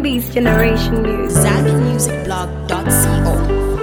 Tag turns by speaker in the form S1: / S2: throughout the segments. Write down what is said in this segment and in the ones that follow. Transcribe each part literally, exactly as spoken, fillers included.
S1: Beast Generation News.
S2: Zami Music Blog dot co.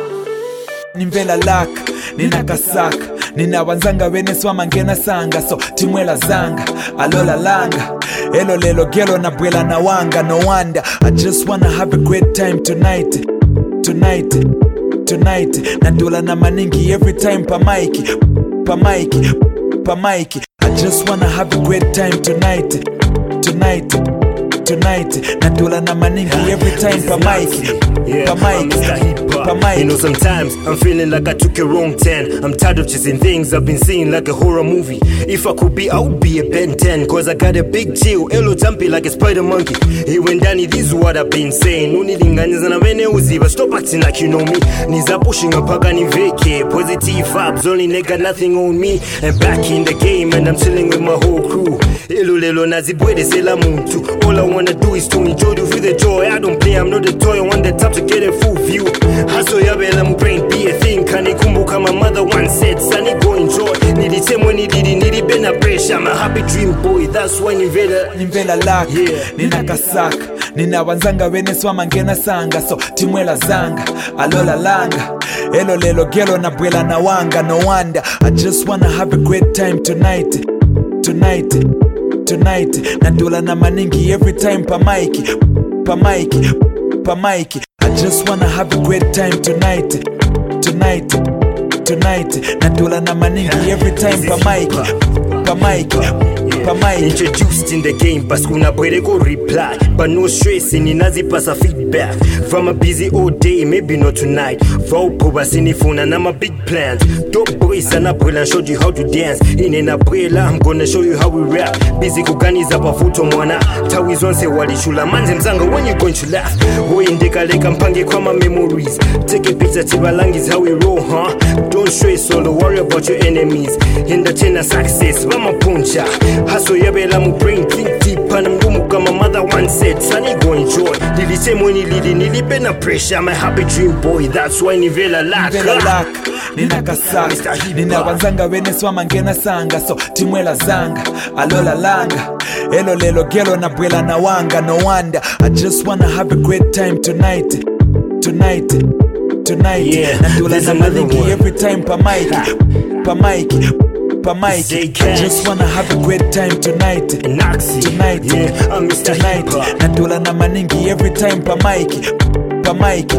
S3: Nimvela lak, nina kasaka nina wanzanga wene swama ngena sanga so timwela zanga alola langa elo lelo gelo na bwela na wanga no wonder I just wanna have a great time tonight tonight tonight nandula na maningi every time pa Mikey pa Mikey pa Mikey I just wanna have a great time tonight tonight tonight nandula na maningi every time pa Mikey pa Mikey pa Mikey.
S4: You know, sometimes I'm feeling like I took a wrong turn. I'm tired of chasing things I've been seeing like a horror movie. If I could be, I would be a Ben ten, cause I got a big chill, elo jumpy like a spider monkey. He went down, this is what I've been saying. Unilinganiza na wene uziva, stop acting like you know me. Niza pushing up paka vacay. Positive vibes, only nigga, nothing on me. And back in the game, and I'm chilling with my whole crew. Elo lelo nazibwede sela muntu. All I wanna do is to enjoy you with the joy. I don't play, I'm not a toy, I want the top to get a full view. Haso yabela mu brain be a thing. Kanikumbuka my mother once said, Sonny go enjoy. Nilitemwe nilidi nilibena pressure. I'm a happy dream boy, that's why Nimvela
S3: Nimvela lak,
S4: yeah.
S3: Nina kasaka nina wanzanga wene swama ngena sanga so timwela zanga alola langa elo lelo gelo na bwela na wanga no wonder I just wanna have a great time tonight tonight tonight nandula na maningi every time pa Mikey pa Mikey pa Mikey I just wanna have a great time tonight tonight tonight nandula na maningi every time pa Mikey pa Mikey pa Mikey.
S4: Introduced in the game, but kuna bwere go reply. But no stress, in nazi pass a feedback. From a busy all day, maybe not tonight. Vaupo basini phone and I'm a big plans. Dope boys and Abuela showed you how to dance. In an Abuela, I'm gonna show you how we rap. Busy kugani zapa futo mwana. Tawiz onse wali shula manze mzanga when you going to laugh. Go in deka leka mpange kwa my memories. Take a picture tibalang is how we roll, huh? Don't stress, solo worry about your enemies. In the chain of success, vama puncha. Haso yabela mu brain think deep and mgumu kama mother once said Sonny go enjoy. Nilisemwe nilidi nilibena pressure. I'm a happy dream boy, that's why Nimvela lak.
S3: Nimvela lak, nina kasaka nina wanzanga wene swama ngena sanga so timwela zanga alola langa elo lelo gelo na bwela na wanga no wonder I just wanna have a great time tonight tonight tonight
S4: yeah,
S3: nandula na maningi every time pa Mikey pa Mikey pa Mikey I just wanna have a great time tonight tonight
S4: yeah, I'm Mister
S3: tonight nandula na maningi every time pa Mikey pa Mikey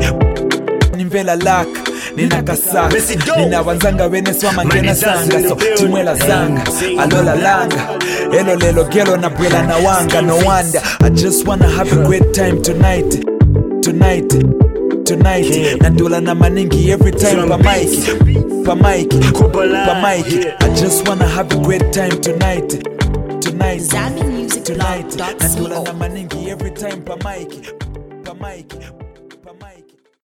S3: Nimvela lak nina kasaka nina wanzanga wene swama ngena sanga so timwela zanga alola langa elo lelo gelo na bwela na wanga no wonder I just wanna have a great time tonight tonight tonight nandula na maningi every time pa Mikey pa Mikey pa Mikey I just wanna have a great time tonight tonight
S2: Zami Music
S3: tonight
S2: Blog dot
S3: nandula
S2: co.
S3: na maningi every time pa Mikey pa Mikey